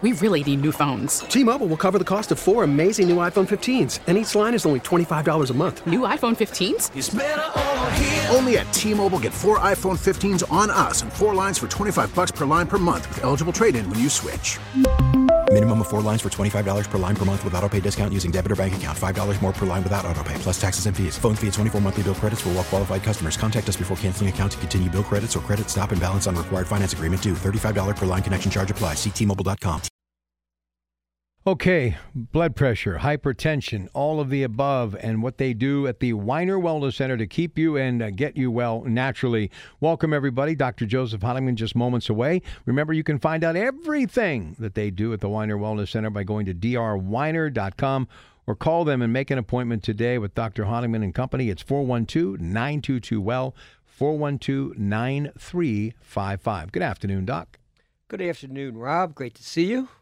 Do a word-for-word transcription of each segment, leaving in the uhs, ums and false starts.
We really need new phones. T-Mobile will cover the cost of four amazing new iPhone fifteens, and each line is only twenty-five dollars a month. New iPhone fifteens? It's better over here. Only at T-Mobile, get four iPhone fifteens on us and four lines for twenty-five dollars per line per month with eligible trade-in when you switch. Minimum of four lines for twenty-five dollars per line per month with autopay discount using debit or bank account. five dollars more per line without autopay, plus taxes and fees. Phone fee at twenty-four monthly bill credits for well-qualified customers. Contact us before canceling account to continue bill credits or credit stop and balance on required finance agreement due. thirty-five dollars per line connection charge applies. See T Mobile dot com. Okay, blood pressure, hypertension, all of the above, and what they do at the Weiner Wellness Center to keep you and uh, get you well naturally. Welcome, everybody. Doctor Joseph Honigman just moments away. Remember, you can find out everything that they do at the Weiner Wellness Center by going to d r weiner dot com or call them and make an appointment today with Doctor Honigman and Company. It's four one two, nine two two, W E L L, four one two, nine three five five. Good afternoon, Doc. Good afternoon, Rob. Great to see you.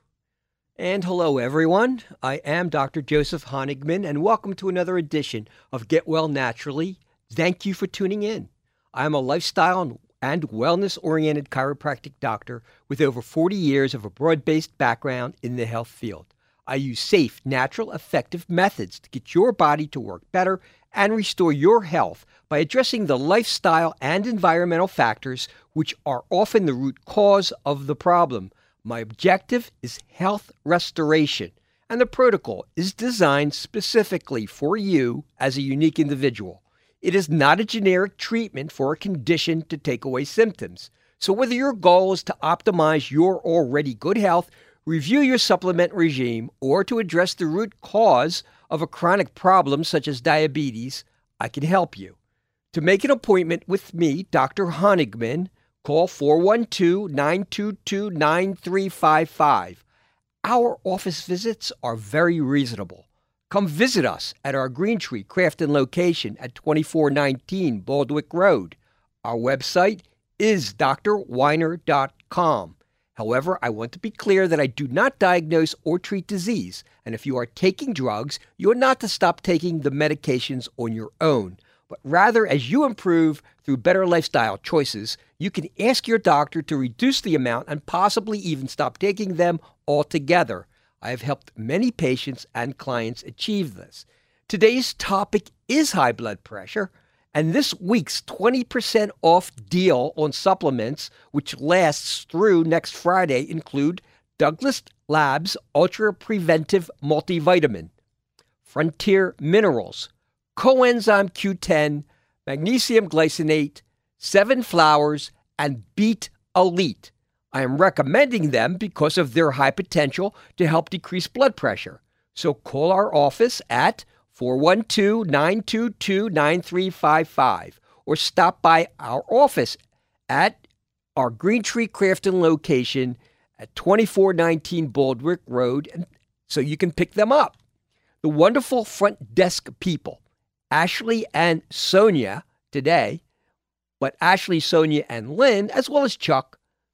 And hello, everyone. I am Doctor Joseph Honigman, and welcome to another edition of Get Well Naturally. Thank you for tuning in. I am a lifestyle and wellness-oriented chiropractic doctor with over forty years of a broad-based background in the health field. I use safe, natural, effective methods to get your body to work better and restore your health by addressing the lifestyle and environmental factors which are often the root cause of the problem. My objective is health restoration, and the protocol is designed specifically for you as a unique individual. It is not a generic treatment for a condition to take away symptoms. So whether your goal is to optimize your already good health, review your supplement regime, or to address the root cause of a chronic problem such as diabetes, I can help you. To make an appointment with me, Doctor Honigman, call four one two, nine two two, nine three five five. Our office visits are very reasonable. Come visit us at our Green Tree Crafton location at twenty-four nineteen Baldwick Road. Our website is d r weiner dot com. However, I want to be clear that I do not diagnose or treat disease, and if you are taking drugs, you are not to stop taking the medications on your own. But rather, as you improve through better lifestyle choices, you can ask your doctor to reduce the amount and possibly even stop taking them altogether. I have helped many patients and clients achieve this. Today's topic is high blood pressure, and this week's twenty percent off deal on supplements, which lasts through next Friday, include Douglas Labs Ultra Preventive Multivitamin, Frontier Minerals, Coenzyme Q ten, Magnesium Glycinate, Seven Flowers, and Beet Elite. I am recommending them because of their high potential to help decrease blood pressure. So call our office at four one two, nine two two, nine three five five or stop by our office at our Green Tree Crafton location at twenty-four nineteen Baldwick Road so you can pick them up. The wonderful front desk people, Ashley and Sonia today, but Ashley, Sonia, and Lynn, as well as Chuck,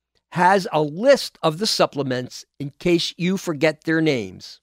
has a list of the supplements in case you forget their names.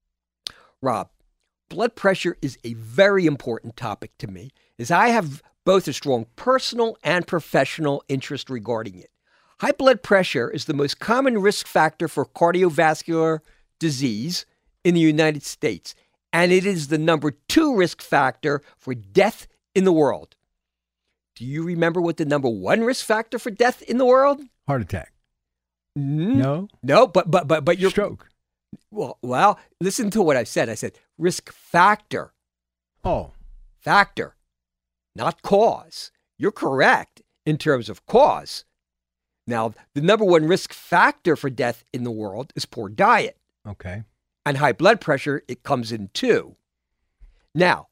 Rob, blood pressure is a very important topic to me, as I have both a strong personal and professional interest regarding it. High blood pressure is the most common risk factor for cardiovascular disease in the United States, and it is the number two risk factor for death in the world. Do you remember what the number one risk factor for death in the world? Heart attack. Mm, No? No, but but but but you're Stroke. Well, well, listen to what I said. I said risk factor. Oh. Factor, not cause. You're correct in terms of cause. Now, the number one risk factor for death in the world is poor diet. Okay. And high blood pressure, it comes in too. Now,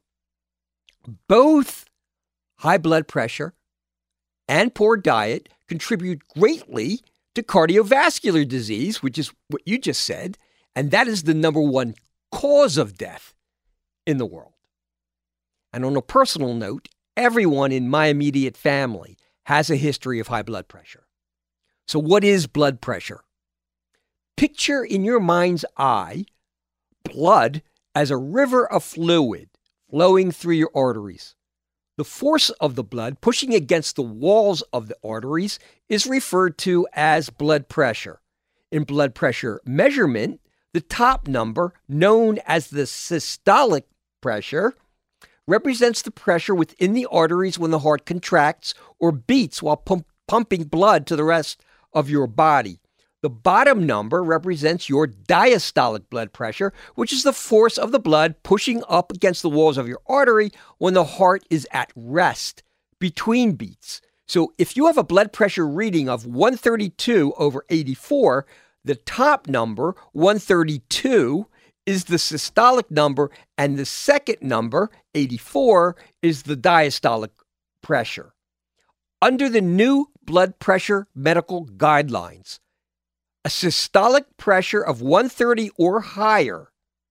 both high blood pressure and poor diet contribute greatly to cardiovascular disease, which is what you just said, and that is the number one cause of death in the world. And on a personal note, everyone in my immediate family has a history of high blood pressure. So what is blood pressure? Picture in your mind's eye blood as a river of fluid flowing through your arteries. The force of the blood pushing against the walls of the arteries is referred to as blood pressure. In blood pressure measurement, the top number, known as the systolic pressure, represents the pressure within the arteries when the heart contracts or beats while pump- pumping blood to the rest of your body. The bottom number represents your diastolic blood pressure, which is the force of the blood pushing up against the walls of your artery when the heart is at rest between beats. So if you have a blood pressure reading of one thirty-two over eighty-four, the top number, one thirty-two, is the systolic number, and the second number, eighty-four, is the diastolic pressure. Under the new blood pressure medical guidelines, a systolic pressure of one thirty or higher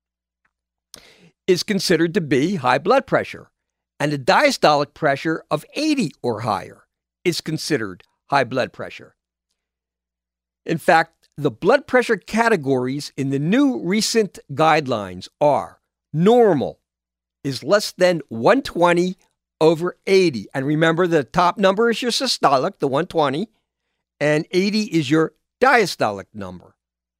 is considered to be high blood pressure, and a diastolic pressure of eighty or higher is considered high blood pressure. In fact, the blood pressure categories in the new recent guidelines are: normal is less than one twenty over eighty. And remember, the top number is your systolic, the one twenty, and eighty is your diastolic number.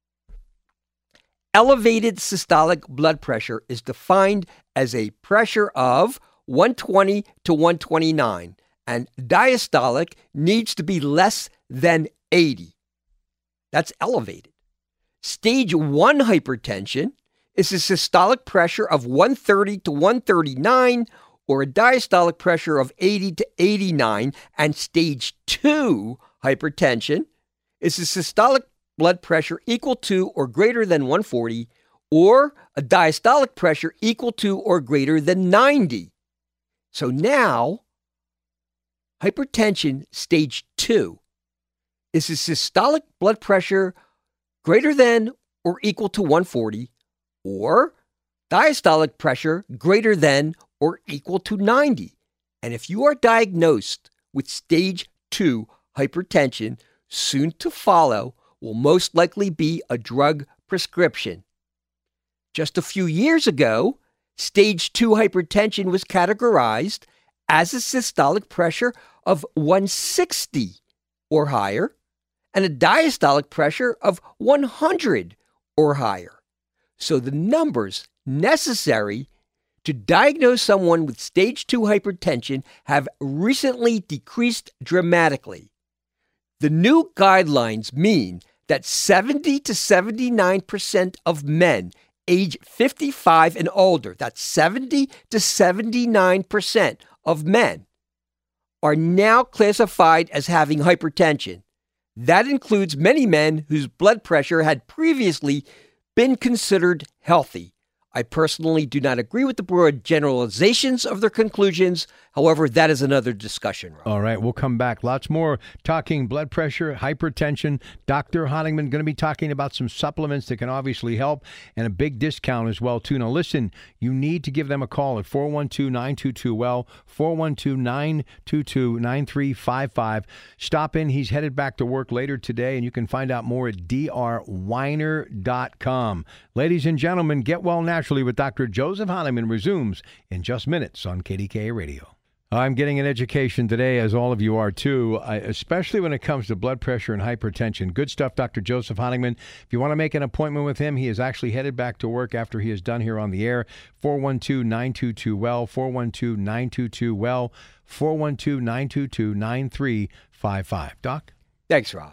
Elevated systolic blood pressure is defined as a pressure of one twenty to one twenty-nine, and diastolic needs to be less than eighty. That's elevated. Stage one hypertension is a systolic pressure of one thirty to one thirty-nine, or a diastolic pressure of eighty to eighty-nine, and stage two hypertension is a systolic blood pressure equal to or greater than one forty, or a diastolic pressure equal to or greater than ninety. So now, hypertension stage two is a systolic blood pressure greater than or equal to one forty, or diastolic pressure greater than or equal to ninety. And if you are diagnosed with stage two hypertension, soon to follow will most likely be a drug prescription. Just a few years ago, stage two hypertension was categorized as a systolic pressure of one sixty or higher and a diastolic pressure of one hundred or higher. So the numbers necessary to diagnose someone with stage two hypertension have recently decreased dramatically. The new guidelines mean that seventy to seventy-nine percent of men age fifty-five and older, that's seventy to seventy-nine percent of men, are now classified as having hypertension. That includes many men whose blood pressure had previously been considered healthy. I personally do not agree with the broad generalizations of their conclusions. However, that is another discussion, Rob. All right, we'll come back. Lots more talking blood pressure, hypertension. Doctor Honigman going to be talking about some supplements that can obviously help, and a big discount as well, too. Now, listen, you need to give them a call at four one two, nine two two, W E L L, four one two, nine two two, nine three five five. Stop in. He's headed back to work later today, and you can find out more at d r weiner dot com. Ladies and gentlemen, get well naturally with Doctor Joseph Honigman resumes in just minutes on K D K A Radio. I'm getting an education today, as all of you are too, I, especially when it comes to blood pressure and hypertension. Good stuff, Doctor Joseph Honigman. If you want to make an appointment with him, he is actually headed back to work after he is done here on the air. four one two, nine two two, W E L L, four one two, nine two two, W E L L, four one two, nine two two, nine three five five. Doc? Thanks, Rob.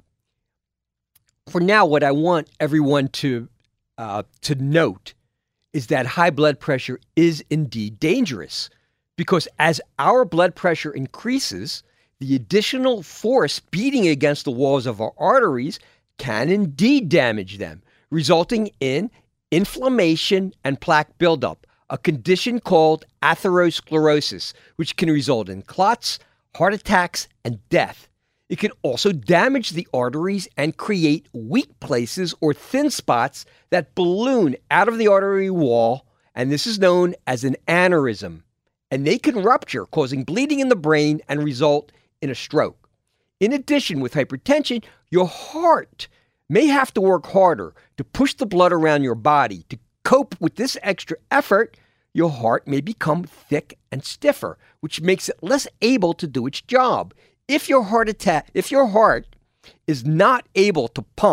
For now, what I want everyone to uh, to note is that high blood pressure is indeed dangerous, because as our blood pressure increases, the additional force beating against the walls of our arteries can indeed damage them, resulting in inflammation and plaque buildup, a condition called atherosclerosis, which can result in clots, heart attacks, and death. It can also damage the arteries and create weak places or thin spots that balloon out of the artery wall, and this is known as an aneurysm. And they can rupture, causing bleeding in the brain and result in a stroke. In addition, with hypertension, your heart may have to work harder to push the blood around your body. To cope with this extra effort, your heart may become thick and stiffer, which makes it less able to do its job. If your heart attack, if your heart is not able to pump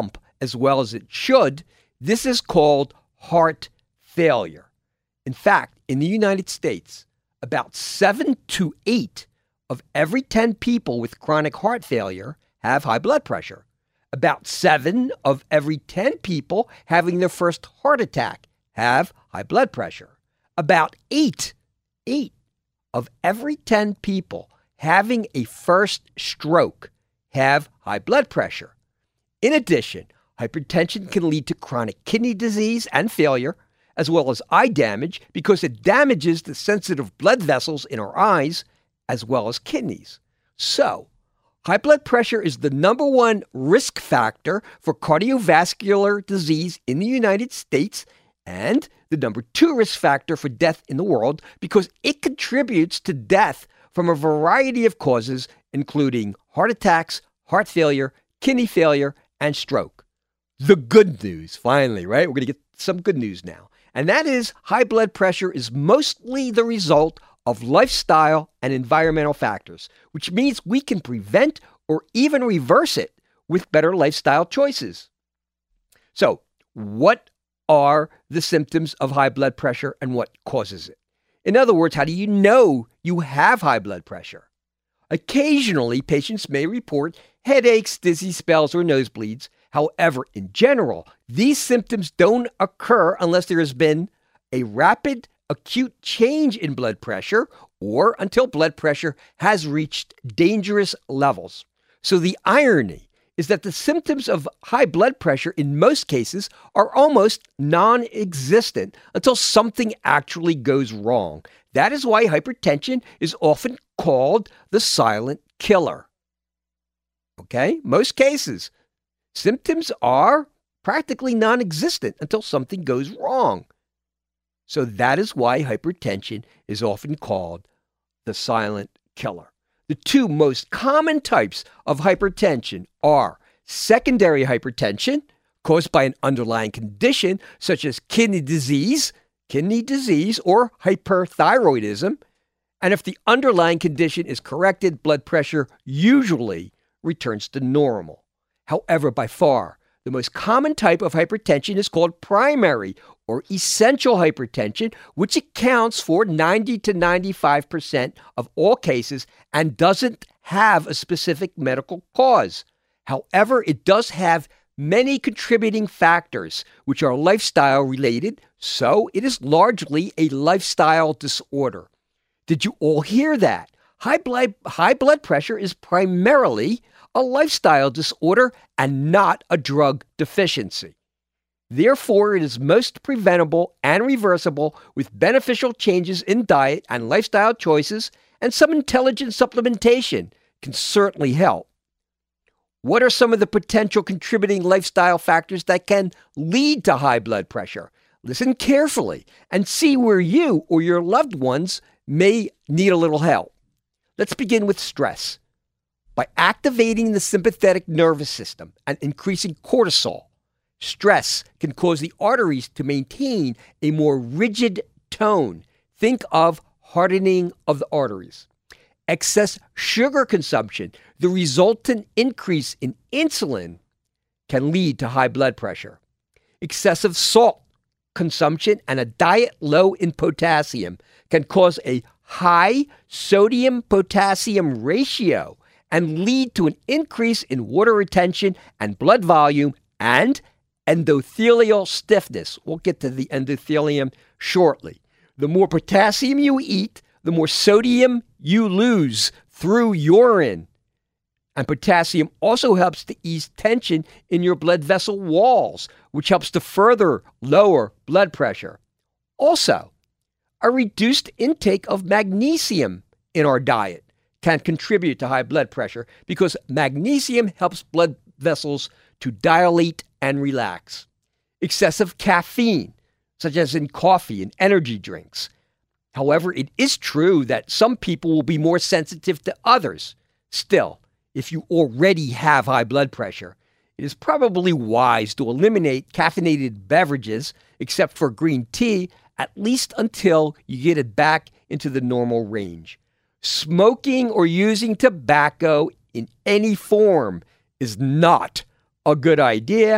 as well as it should, this is called heart failure. In fact, in the United States, about seven to eight of every ten people with chronic heart failure have high blood pressure. About seven of every ten people having their first heart attack have high blood pressure. About eight, eight of every ten people having a first stroke have high blood pressure. In addition, hypertension can lead to chronic kidney disease and failure, as well as eye damage because it damages the sensitive blood vessels in our eyes, as well as kidneys. So, high blood pressure is the number one risk factor for cardiovascular disease in the United States and the number two risk factor for death in the world because it contributes to death from a variety of causes, including heart attacks, heart failure, kidney failure, and stroke. The good news, finally, right? We're going to get some good news now. And that is high blood pressure is mostly the result of lifestyle and environmental factors, which means we can prevent or even reverse it with better lifestyle choices. So, what are the symptoms of high blood pressure and what causes it? In other words, how do you know you have high blood pressure? Occasionally, patients may report headaches, dizzy spells, or nosebleeds. However, in general, these symptoms don't occur unless there has been a rapid, acute change in blood pressure or until blood pressure has reached dangerous levels. So the irony is that the symptoms of high blood pressure in most cases are almost non-existent until something actually goes wrong. That is why hypertension is often called the silent killer. Okay? Most cases, symptoms are practically non-existent until something goes wrong. So that is why hypertension is often called the silent killer. The two most common types of hypertension are secondary hypertension, caused by an underlying condition such as kidney disease, kidney disease, or hyperthyroidism. And if the underlying condition is corrected, blood pressure usually returns to normal. However, by far, the most common type of hypertension is called primary or essential hypertension, which accounts for ninety to ninety-five percent of all cases and doesn't have a specific medical cause. However, it does have many contributing factors, which are lifestyle related, so it is largely a lifestyle disorder. Did you all hear that? High blood, high blood pressure is primarily a lifestyle disorder and not a drug deficiency. Therefore, it is most preventable and reversible with beneficial changes in diet and lifestyle choices, and some intelligent supplementation can certainly help. What are some of the potential contributing lifestyle factors that can lead to high blood pressure? Listen carefully and see where you or your loved ones may need a little help. Let's begin with stress. By activating the sympathetic nervous system and increasing cortisol, stress can cause the arteries to maintain a more rigid tone. Think of hardening of the arteries. Excess sugar consumption, the resultant increase in insulin, can lead to high blood pressure. Excessive salt consumption and a diet low in potassium can cause a high sodium-potassium ratio and lead to an increase in water retention and blood volume and endothelial stiffness. We'll get to the endothelium shortly. The more potassium you eat, the more sodium you lose through urine. And potassium also helps to ease tension in your blood vessel walls, which helps to further lower blood pressure. Also, a reduced intake of magnesium in our diet can contribute to high blood pressure because magnesium helps blood vessels to dilate and relax. Excessive caffeine, such as in coffee and energy drinks. However, it is true that some people will be more sensitive to others. Still, if you already have high blood pressure, it is probably wise to eliminate caffeinated beverages, except for green tea, at least until you get it back into the normal range. Smoking or using tobacco in any form is not a good idea,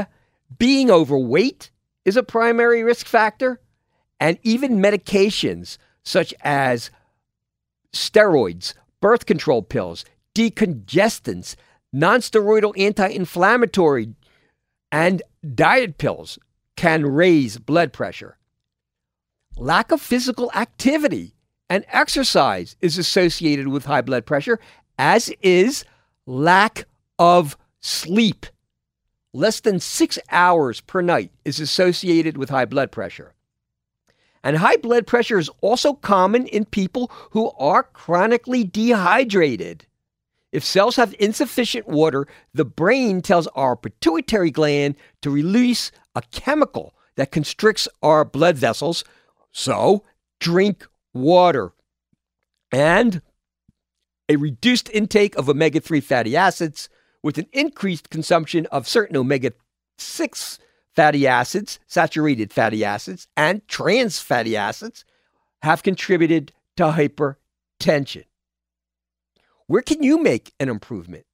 Being overweight is a primary risk factor, and even medications such as steroids, birth control pills, decongestants, nonsteroidal anti-inflammatory, and diet pills can raise blood pressure. Lack of physical activity and exercise is associated with high blood pressure, as is lack of sleep. Less than six hours per night is associated with high blood pressure. And high blood pressure is also common in people who are chronically dehydrated. If cells have insufficient water, the brain tells our pituitary gland to release a chemical that constricts our blood vessels. So, drink water. And a reduced intake of omega three fatty acids with an increased consumption of certain omega six fatty acids, saturated fatty acids, and trans fatty acids have contributed to hypertension. Where can you make an improvement?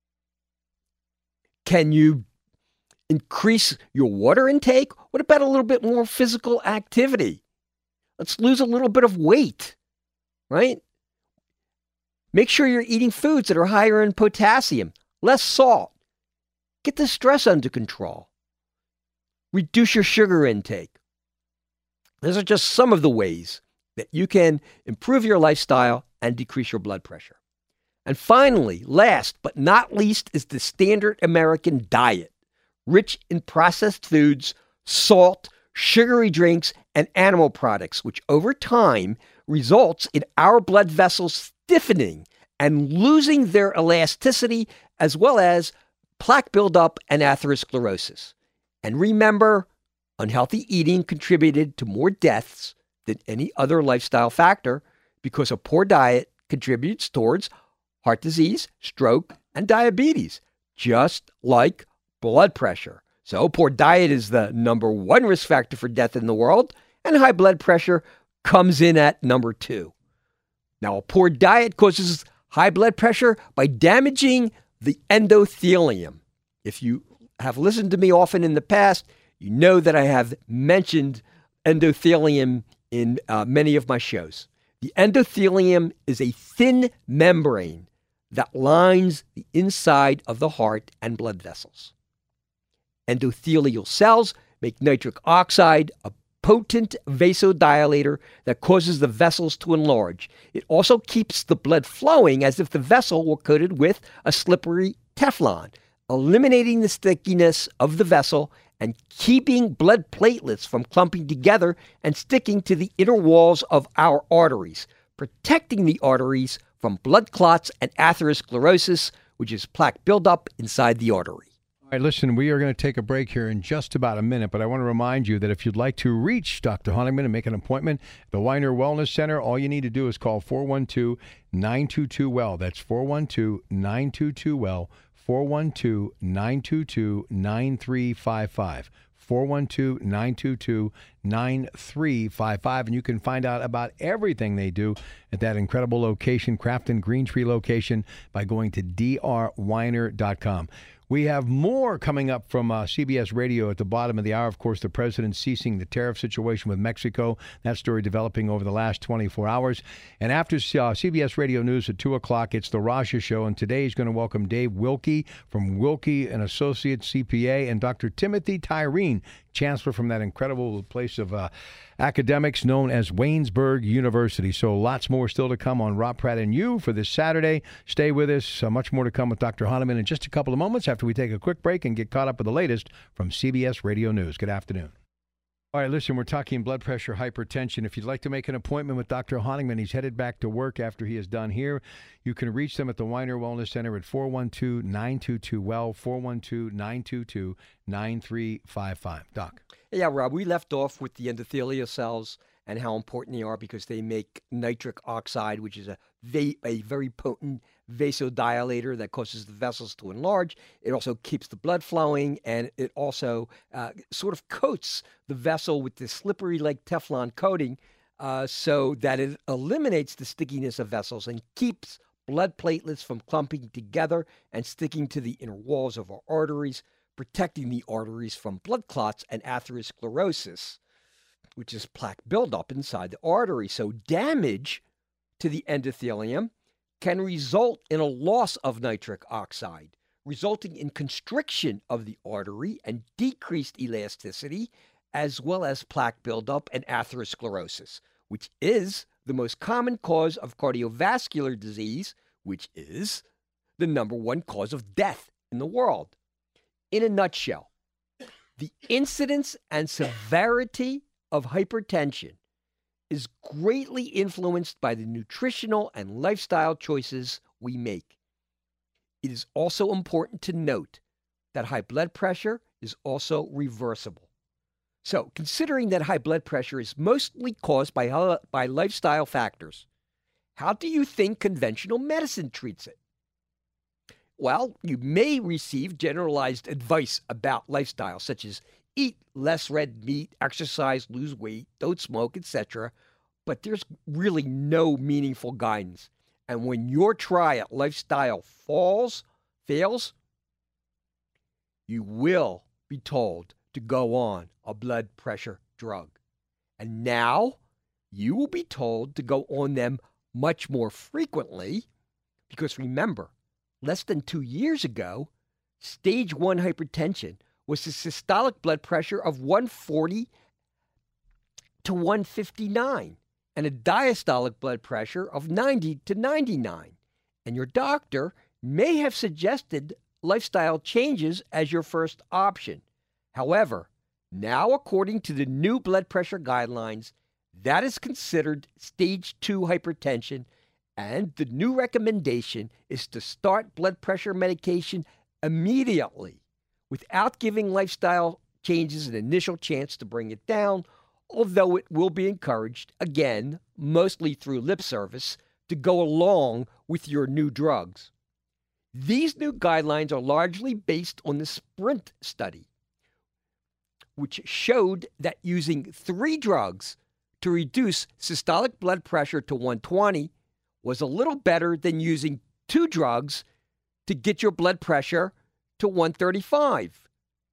Can you increase your water intake? What about a little bit more physical activity? Let's lose a little bit of weight, right? Make sure you're eating foods that are higher in potassium, less salt. Get the stress under control. Reduce your sugar intake. Those are just some of the ways that you can improve your lifestyle and decrease your blood pressure. And finally, last but not least, is the standard American diet, rich in processed foods, salt, sugary drinks, and animal products, which over time results in our blood vessels stiffening and losing their elasticity, as well as plaque buildup and atherosclerosis. And remember, unhealthy eating contributed to more deaths than any other lifestyle factor because a poor diet contributes towards heart disease, stroke, and diabetes, just like blood pressure. So poor diet is the number one risk factor for death in the world, and high blood pressure comes in at number two. Now, a poor diet causes high blood pressure by damaging the endothelium. If you have listened to me often in the past, you know that I have mentioned endothelium in uh, many of my shows. The endothelium is a thin membrane that lines the inside of the heart and blood vessels. Endothelial cells make nitric oxide, a potent vasodilator that causes the vessels to enlarge. It also keeps the blood flowing as if the vessel were coated with a slippery Teflon, eliminating the stickiness of the vessel and keeping blood platelets from clumping together and sticking to the inner walls of our arteries, protecting the arteries from blood clots and atherosclerosis, which is plaque buildup inside the artery. All right, listen, we are going to take a break here in just about a minute, but I want to remind you that if you'd like to reach Doctor Honigman and make an appointment at the Weiner Wellness Center, all you need to do is call four one two, nine two two, W E L L. That's four one two, nine two two, W E L L, four one two, nine two two, nine three five five. four one two, nine two two, nine three five five, and you can find out about everything they do at that incredible location, Crafton Green Tree location, by going to d r weiner dot com. We have more coming up from uh, C B S Radio at the bottom of the hour. Of course, the president ceasing the tariff situation with Mexico. That story developing over the last twenty-four hours. And after uh, C B S Radio News at two o'clock, it's the Rasha Show. And today he's going to welcome Dave Wilkie from Wilkie and Associates C P A and Doctor Timothy Tyreen, chancellor from that incredible place of uh, academics known as Waynesburg University. So lots more still to come on Rob Pratt and You for this Saturday. Stay with us. Uh, much more to come with Doctor Honigman in just a couple of moments after we take a quick break and get caught up with the latest from C B S Radio News. Good afternoon. All right, listen, we're talking blood pressure, hypertension. If you'd like to make an appointment with Doctor Honigman, he's headed back to work after he is done here. You can reach them at the Weiner Wellness Center at four one two, nine two two, W E L L, four one two, nine two two, nine three five five. Doc. Yeah, Rob, we left off with the endothelial cells and how important they are because they make nitric oxide, which is a, va- a very potent vasodilator that causes the vessels to enlarge. It also keeps the blood flowing, and it also uh, sort of coats the vessel with this slippery like Teflon coating uh, so that it eliminates the stickiness of vessels and keeps blood platelets from clumping together and sticking to the inner walls of our arteries, protecting the arteries from blood clots and atherosclerosis, which is plaque buildup inside the artery. So damage to the endothelium can result in a loss of nitric oxide, resulting in constriction of the artery and decreased elasticity, as well as plaque buildup and atherosclerosis, which is the most common cause of cardiovascular disease, which is the number one cause of death in the world. In a nutshell, the incidence and severity of hypertension is greatly influenced by the nutritional and lifestyle choices we make. It is also important to note that high blood pressure is also reversible. So, considering that high blood pressure is mostly caused by, by lifestyle factors, how do you think conventional medicine treats it? Well, you may receive generalized advice about lifestyle, such as eat less red meat, exercise, lose weight, don't smoke, et cetera. But there's really no meaningful guidance. And when your try at lifestyle falls, fails, you will be told to go on a blood pressure drug. And now you will be told to go on them much more frequently because remember, less than two years ago, stage one hypertension was a systolic blood pressure of one forty to one fifty-nine and a diastolic blood pressure of ninety to ninety-nine. And your doctor may have suggested lifestyle changes as your first option. However, now according to the new blood pressure guidelines, that is considered stage two hypertension, and the new recommendation is to start blood pressure medication immediately without giving lifestyle changes an initial chance to bring it down, although it will be encouraged, again, mostly through lip service, to go along with your new drugs. These new guidelines are largely based on the SPRINT study, which showed that using three drugs to reduce systolic blood pressure to one twenty was a little better than using two drugs to get your blood pressure to one thirty-five.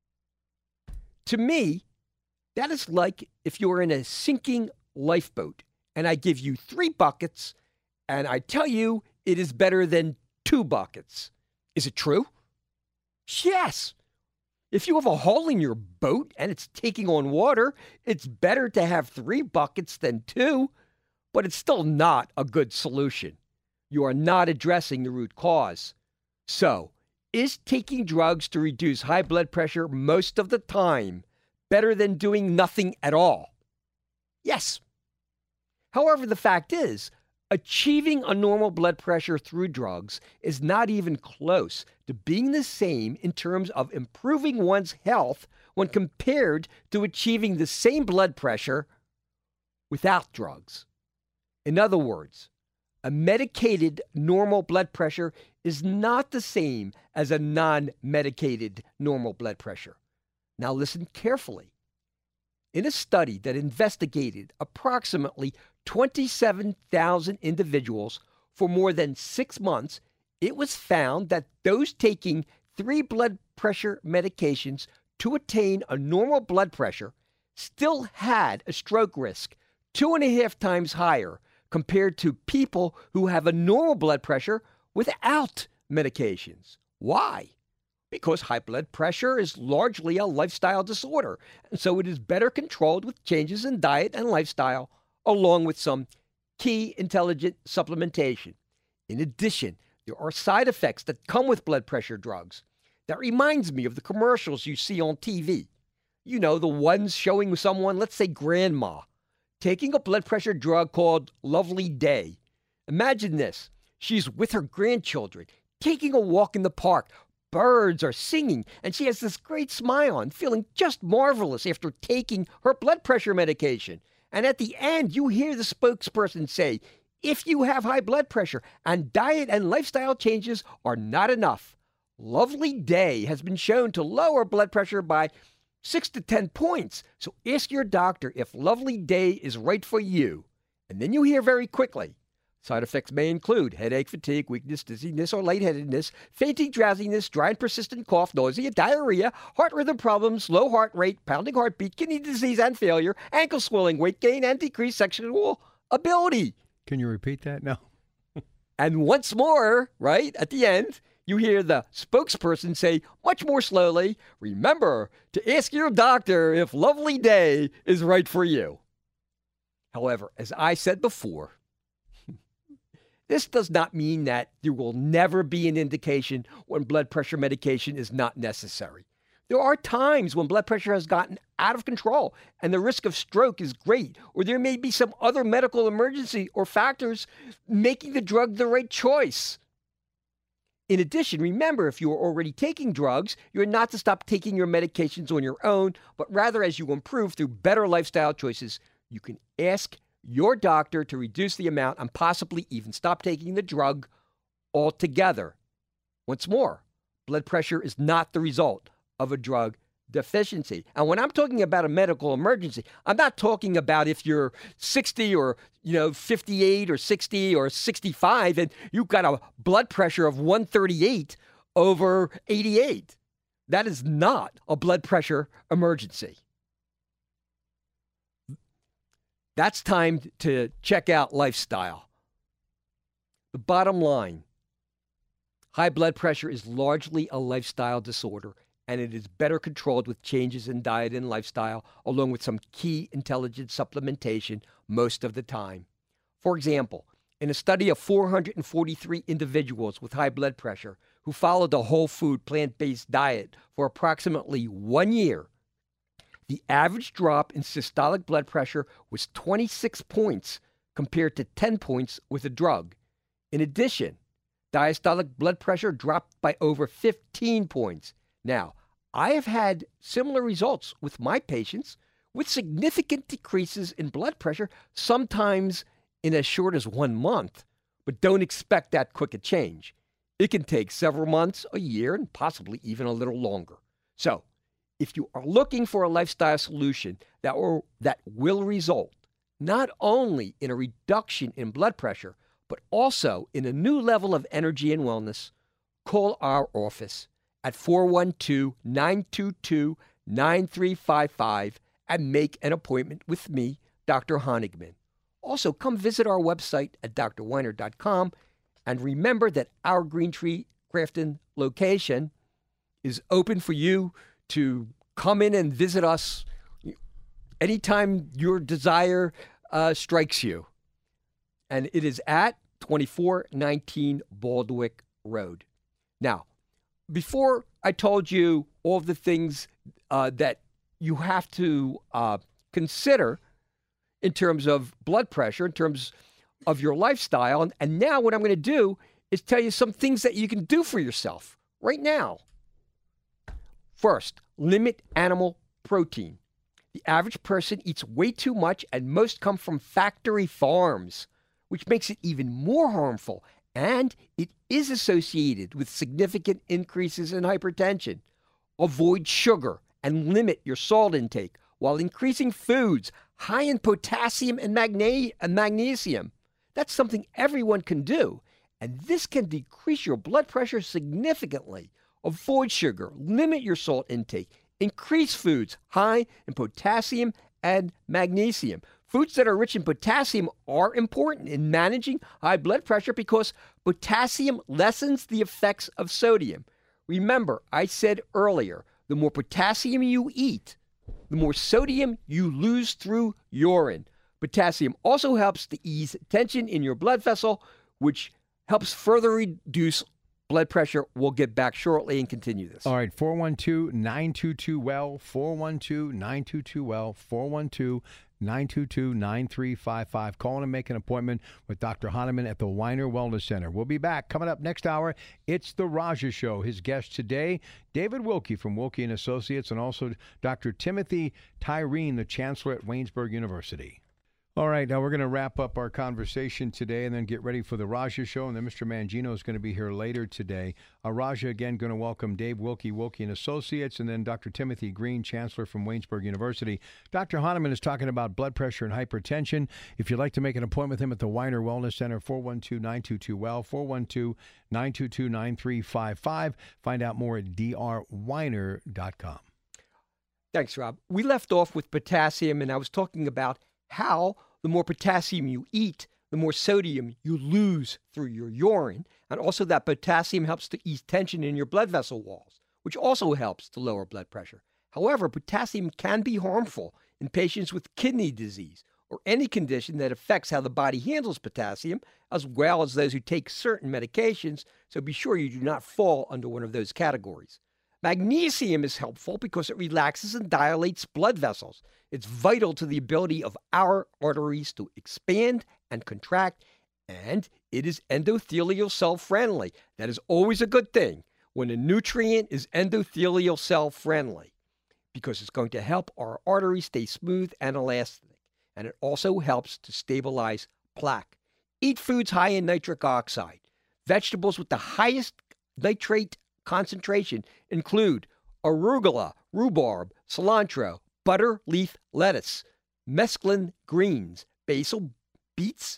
To me, that is like if you were in a sinking lifeboat and I give you three buckets and I tell you it is better than two buckets. Is it true? Yes. If you have a hole in your boat and it's taking on water, it's better to have three buckets than two, but it's still not a good solution. You are not addressing the root cause. So, is taking drugs to reduce high blood pressure most of the time better than doing nothing at all? Yes. However, the fact is, achieving a normal blood pressure through drugs is not even close to being the same in terms of improving one's health when compared to achieving the same blood pressure without drugs. In other words, a medicated normal blood pressure is not the same as a non-medicated normal blood pressure. Now listen carefully. In a study that investigated approximately twenty-seven thousand individuals for more than six months, it was found that those taking three blood pressure medications to attain a normal blood pressure still had a stroke risk two and a half times higher compared to people who have a normal blood pressure without medications. Why? Because high blood pressure is largely a lifestyle disorder, and so it is better controlled with changes in diet and lifestyle, along with some key intelligent supplementation. In addition, there are side effects that come with blood pressure drugs. That reminds me of the commercials you see on T V. You know, the ones showing someone, let's say grandma, taking a blood pressure drug called Lovely Day. Imagine this. She's with her grandchildren, taking a walk in the park. Birds are singing, and she has this great smile and feeling just marvelous after taking her blood pressure medication. And at the end, you hear the spokesperson say, if you have high blood pressure and diet and lifestyle changes are not enough, Lovely Day has been shown to lower blood pressure by six to ten points. So ask your doctor if Lovely Day is right for you. And then you hear very quickly, Side effects may include headache, fatigue, weakness, dizziness, or lightheadedness, fainting, drowsiness, dry and persistent cough, nausea, diarrhea, heart rhythm problems, low heart rate, pounding heartbeat, kidney disease and failure, ankle swelling, weight gain, and decreased sexual ability. Can you repeat that? No. And once more, right, at the end, you hear the spokesperson say much more slowly, remember to ask your doctor if Lovely Day is right for you. However, as I said before, this does not mean that there will never be an indication when blood pressure medication is not necessary. There are times when blood pressure has gotten out of control and the risk of stroke is great, or there may be some other medical emergency or factors making the drug the right choice. In addition, remember, if you are already taking drugs, you're not to stop taking your medications on your own, but rather as you improve through better lifestyle choices, you can ask your doctor to reduce the amount and possibly even stop taking the drug altogether. Once more, blood pressure is not the result of a drug deficiency. And when I'm talking about a medical emergency, I'm not talking about if you're sixty or, you know, fifty-eight or sixty or sixty-five and you've got a blood pressure of one thirty-eight over eighty-eight. That is not a blood pressure emergency. That's time to check out lifestyle. The bottom line, high blood pressure is largely a lifestyle disorder, and it is better controlled with changes in diet and lifestyle, along with some key intelligent supplementation most of the time. For example, in a study of four hundred forty-three individuals with high blood pressure who followed a whole food, plant-based diet for approximately one year, the average drop in systolic blood pressure was twenty-six points compared to ten points with a drug. In addition, diastolic blood pressure dropped by over fifteen points. Now, I have had similar results with my patients with significant decreases in blood pressure, sometimes in as short as one month, but don't expect that quick a change. It can take several months, a year, and possibly even a little longer. So, if you are looking for a lifestyle solution that will, that will result not only in a reduction in blood pressure, but also in a new level of energy and wellness, call our office at four one two, nine two two, nine three five five and make an appointment with me, Doctor Honigman. Also, come visit our website at d r weiner dot com, and remember that our Green Tree Grafton location is open for you to come in and visit us anytime your desire uh, strikes you. And it is at twenty-four nineteen Baldwick Road. Now, before I told you all the things uh, that you have to uh, consider in terms of blood pressure, in terms of your lifestyle, and, and now what I'm going to do is tell you some things that you can do for yourself right now. First, limit animal protein. The average person eats way too much, and most come from factory farms, which makes it even more harmful, and it is associated with significant increases in hypertension. Avoid sugar and limit your salt intake while increasing foods high in potassium and magne- and magnesium. That's something everyone can do, and this can decrease your blood pressure significantly. Avoid sugar, limit your salt intake, increase foods high in potassium and magnesium. Foods that are rich in potassium are important in managing high blood pressure because potassium lessens the effects of sodium. Remember, I said earlier, the more potassium you eat, the more sodium you lose through urine. Potassium also helps to ease tension in your blood vessel, which helps further reduce blood pressure. We'll get back shortly and continue this. All right, four one two, nine two two, W E L L, four one two, nine two two, W E L L, four one two, nine two two, nine three five five. Call in and make an appointment with Doctor Honigman at the Weiner Wellness Center. We'll be back. Coming up next hour, it's The Raja Show. His guest today, David Wilkie from Wilkie and Associates, and also Doctor Timothy Tyreen, the Chancellor at Waynesburg University. All right, now we're going to wrap up our conversation today and then get ready for the Raja Show, and then Mister Mangino is going to be here later today. Uh, Raja, again, going to welcome Dave Wilkie, Wilkie and Associates, and then Doctor Timothy Green, Chancellor from Waynesburg University. Doctor Hahnemann is talking about blood pressure and hypertension. If you'd like to make an appointment with him at the Weiner Wellness Center, four one two, nine two two, W E L L, four one two, nine two two, nine three five five. Find out more at d r weiner dot com. Thanks, Rob. We left off with potassium, and I was talking about how the more potassium you eat, the more sodium you lose through your urine, and also that potassium helps to ease tension in your blood vessel walls, which also helps to lower blood pressure. However, potassium can be harmful in patients with kidney disease or any condition that affects how the body handles potassium, as well as those who take certain medications, so be sure you do not fall under one of those categories. Magnesium is helpful because it relaxes and dilates blood vessels. It's vital to the ability of our arteries to expand and contract, and it is endothelial cell friendly. That is always a good thing when a nutrient is endothelial cell friendly, because it's going to help our arteries stay smooth and elastic, and it also helps to stabilize plaque. Eat foods high in nitric oxide. Vegetables with the highest nitrate concentration include arugula, rhubarb, cilantro, butter leaf lettuce, mesclun greens, basil, beets,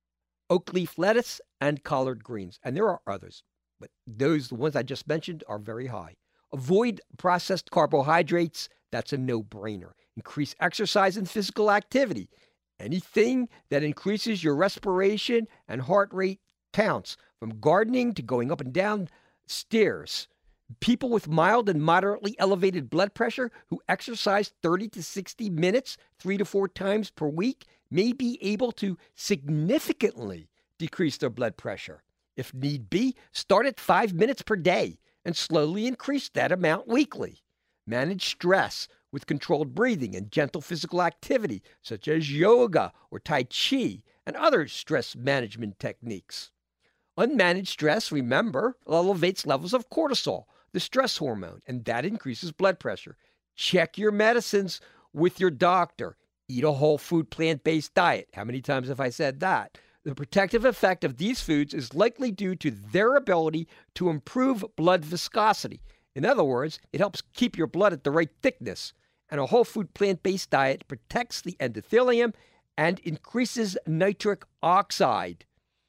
oak leaf lettuce, and collard greens. And there are others, but those, the ones I just mentioned, are very high. Avoid processed carbohydrates. That's a no-brainer. Increase exercise and physical activity. Anything that increases your respiration and heart rate counts, from gardening to going up and down stairs. People with mild and moderately elevated blood pressure who exercise thirty to sixty minutes, three to four times per week, may be able to significantly decrease their blood pressure. If need be, start at five minutes per day and slowly increase that amount weekly. Manage stress with controlled breathing and gentle physical activity, such as yoga or Tai Chi and other stress management techniques. Unmanaged stress, remember, elevates levels of cortisol, the stress hormone, and that increases blood pressure. Check your medicines with your doctor. Eat a whole food plant-based diet. How many times have I said that? The protective effect of these foods is likely due to their ability to improve blood viscosity. In other words, it helps keep your blood at the right thickness. And a whole food plant-based diet protects the endothelium and increases nitric oxide.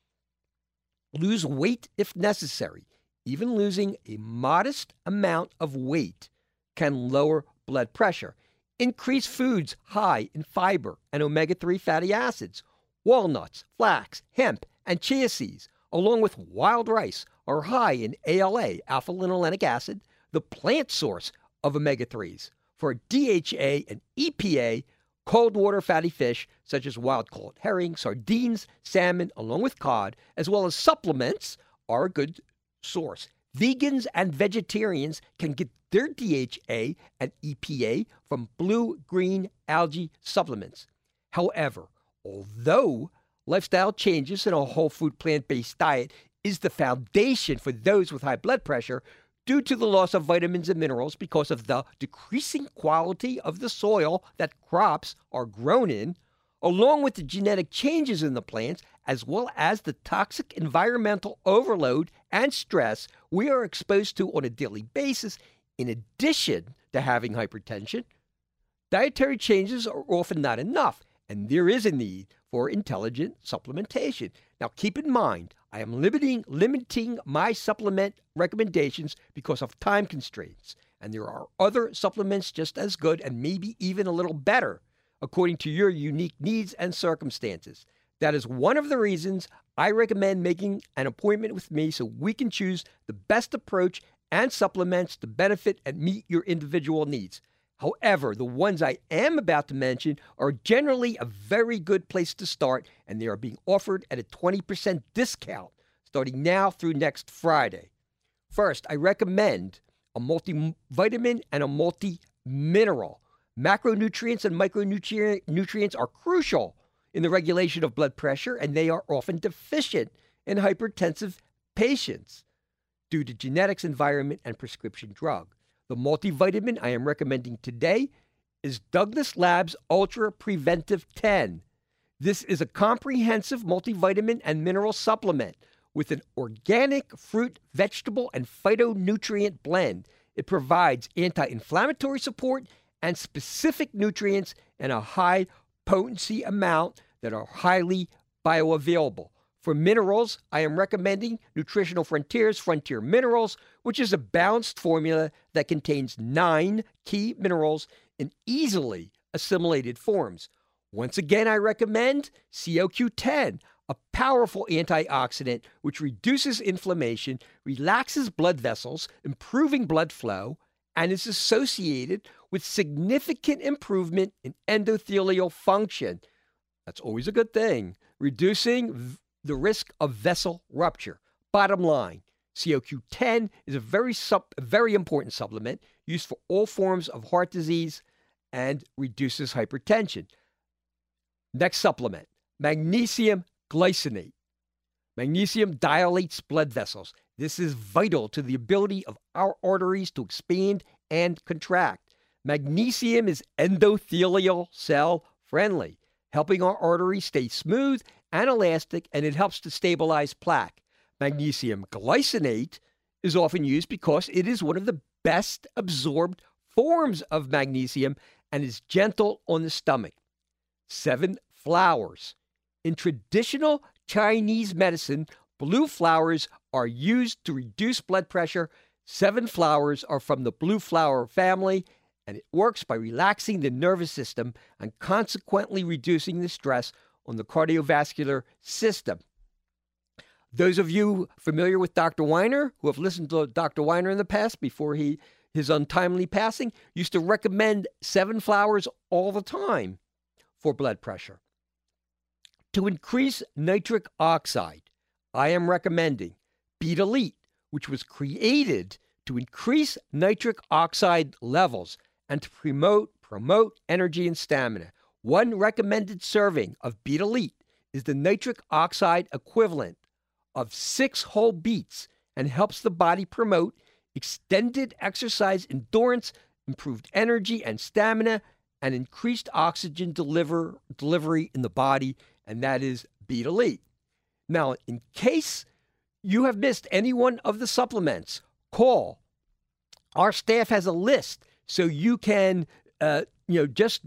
Lose weight if necessary. Even losing a modest amount of weight can lower blood pressure. Increase foods high in fiber and omega three fatty acids. Walnuts, flax, hemp, and chia seeds, along with wild rice, are high in A L A, alpha-linolenic acid, the plant source of omega threes. For D H A and E P A, cold water fatty fish, such as wild-caught herring, sardines, salmon, along with cod, as well as supplements, are a good source. Vegans and vegetarians can get their D H A and E P A from blue-green algae supplements. However, although lifestyle changes in a whole food plant-based diet is the foundation for those with high blood pressure, due to the loss of vitamins and minerals because of the decreasing quality of the soil that crops are grown in, along with the genetic changes in the plants, as well as the toxic environmental overload and stress we are exposed to on a daily basis, in addition to having hypertension, dietary changes are often not enough, and there is a need for intelligent supplementation. Now, keep in mind, I am limiting limiting my supplement recommendations because of time constraints, and there are other supplements just as good and maybe even a little better according to your unique needs and circumstances. That is one of the reasons I recommend making an appointment with me so we can choose the best approach and supplements to benefit and meet your individual needs. However, the ones I am about to mention are generally a very good place to start, and they are being offered at a twenty percent discount starting now through next Friday. First, I recommend a multivitamin and a multi-mineral. Macronutrients and micronutrients are crucial in the regulation of blood pressure, and they are often deficient in hypertensive patients due to genetics, environment, and prescription drug. The multivitamin I am recommending today is Douglas Labs Ultra Preventive ten. This is a comprehensive multivitamin and mineral supplement with an organic fruit, vegetable, and phytonutrient blend. It provides anti-inflammatory support and specific nutrients in a high potency amount that are highly bioavailable. For minerals, I am recommending Nutritional Frontiers Frontier Minerals, which is a balanced formula that contains nine key minerals in easily assimilated forms. Once again, I recommend C O Q ten, a powerful antioxidant which reduces inflammation, relaxes blood vessels, improving blood flow, and is associated with significant improvement in endothelial function. That's always a good thing, reducing v- the risk of vessel rupture. Bottom line, C O Q ten is a very, sup- a very important supplement used for all forms of heart disease and reduces hypertension. Next supplement, magnesium glycinate. Magnesium dilates blood vessels. This is vital to the ability of our arteries to expand and contract. Magnesium is endothelial cell friendly, helping our arteries stay smooth and elastic, and it helps to stabilize plaque. Magnesium glycinate is often used because it is one of the best absorbed forms of magnesium and is gentle on the stomach. Seven flowers. In traditional Chinese medicine, blue flowers are used to reduce blood pressure. Seven flowers are from the blue flower family, and it works by relaxing the nervous system and consequently reducing the stress on the cardiovascular system. Those of you familiar with Doctor Weiner, who have listened to Doctor Weiner in the past before he his untimely passing, used to recommend seven flowers all the time for blood pressure. To increase nitric oxide, I am recommending Beet Elite, which was created to increase nitric oxide levels and to promote, promote energy and stamina. One recommended serving of Beet Elite is the nitric oxide equivalent of six whole beets and helps the body promote extended exercise endurance, improved energy and stamina, and increased oxygen deliver, delivery in the body, and that is Beet Elite. Now, in case you have missed any one of the supplements, call. Our staff has a list, so you can, uh, you know, just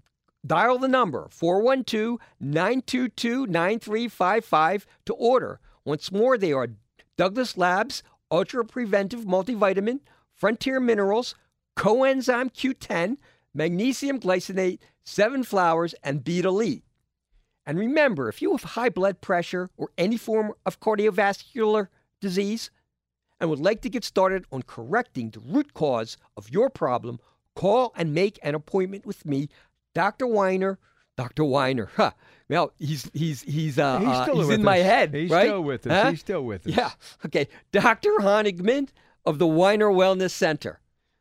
dial the number four one two, nine two two, nine three five five to order. Once more, they are Douglas Labs Ultra Preventive Multivitamin, Frontier Minerals, Coenzyme Q ten, Magnesium Glycinate, Seven Flowers, and Beet Elite. And remember, if you have high blood pressure or any form of cardiovascular disease and would like to get started on correcting the root cause of your problem, call and make an appointment with me, Doctor Weiner. Doctor Weiner, huh? Well, he's he's he's uh, he's, uh, he's in us. my head, he's right? still with us. Huh? He's still with us. Yeah. Okay. Doctor Honigman of the Weiner Wellness Center.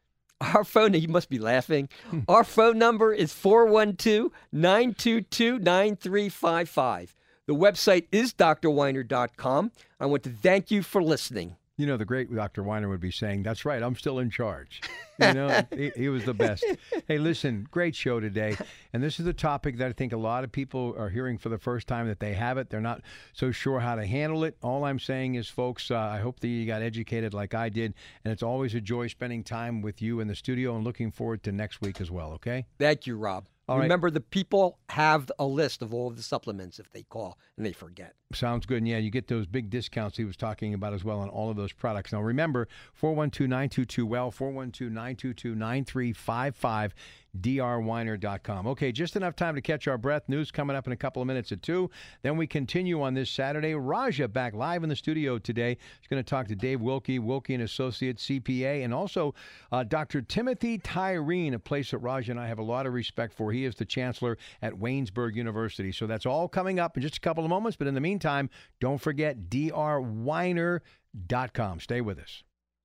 Our phone, you must be laughing. Our phone number is four one two, nine two two, nine three five five. The website is d r weiner dot com. I want to thank you for listening. You know, the great Doctor Weiner would be saying, that's right, I'm still in charge. You know, he, he was the best. Hey, listen, great show today. And this is a topic that I think a lot of people are hearing for the first time that they have it. They're not so sure how to handle it. All I'm saying is, folks, uh, I hope that you got educated like I did. And it's always a joy spending time with you in the studio and looking forward to next week as well, okay? Thank you, Rob. All Remember, right. the people have a list of all of the supplements if they call and they forget. Sounds good. And yeah, you get those big discounts he was talking about as well on all of those products. Now, remember, four one two, nine two two, W E L L, four one two, nine two two, nine three five five, d r weiner dot com. Okay, just enough time to catch our breath. News coming up in a couple of minutes at two. Then we continue on this Saturday. Raja back live in the studio today. She's going to talk to Dave Wilkie, Wilkie and Associates, C P A, and also uh, Doctor Timothy Tyreen, a place that Raja and I have a lot of respect for. He is the chancellor at Waynesburg University. So that's all coming up in just a couple of moments. But in the meantime, don't forget d r weiner dot com. Stay with us.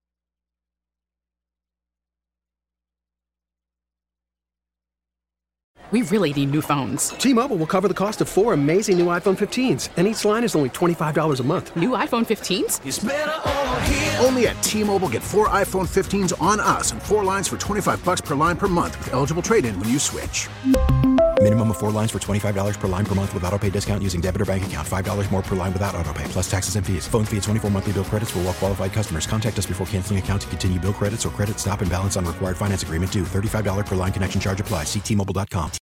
We really need new phones. T-Mobile will cover the cost of four amazing new iPhone fifteens, and each line is only twenty-five dollars a month. New iPhone fifteens? It's better over here. Only at T-Mobile, get four iPhone fifteens on us and four lines for twenty-five bucks per line per month with eligible trade-in when you switch. Minimum of four lines for twenty-five dollars per line per month with auto pay discount using debit or bank account. five dollars more per line without auto pay, plus taxes and fees. Phone fee at twenty-four monthly bill credits for well qualified customers. Contact us before canceling account to continue bill credits or credit stop and balance on required finance agreement due. thirty-five dollars per line connection charge applies. See T Mobile dot com.